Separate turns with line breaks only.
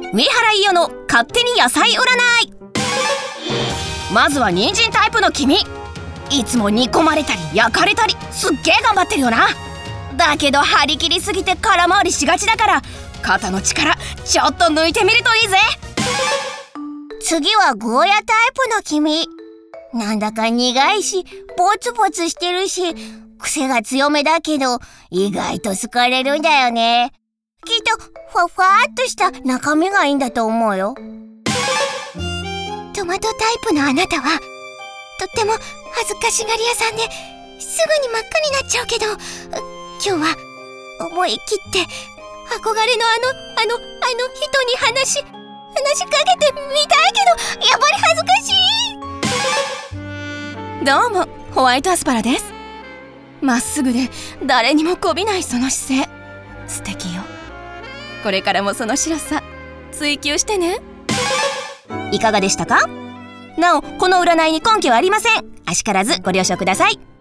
上原伊代の勝手に野菜占い。まずは人参タイプの君、いつも煮込まれたり焼かれたりすっげー頑張ってるよな。だけど張り切りすぎて空回りしがちだから、肩の力ちょっと抜いてみるといいぜ。
次はゴーヤタイプの君、なんだか苦いしボツボツしてるし癖が強めだけど意外と好かれるんだよね。きっとふわふわっとした中身がいいんだと思うよ。トマトタイプのあなたはとっても恥ずかしがり屋さんですぐに真っ赤になっちゃうけど、今日は思い切って憧れのあの人に話しかけてみたいけど、やっぱり恥ずかしい。
どうも、ホワイトアスパラです。まっすぐで誰にもこびないその姿勢、素敵よ。これからもその白さ追求してね。いかがでしたか？なお、この占いに根拠はありません。あしからずご了承ください。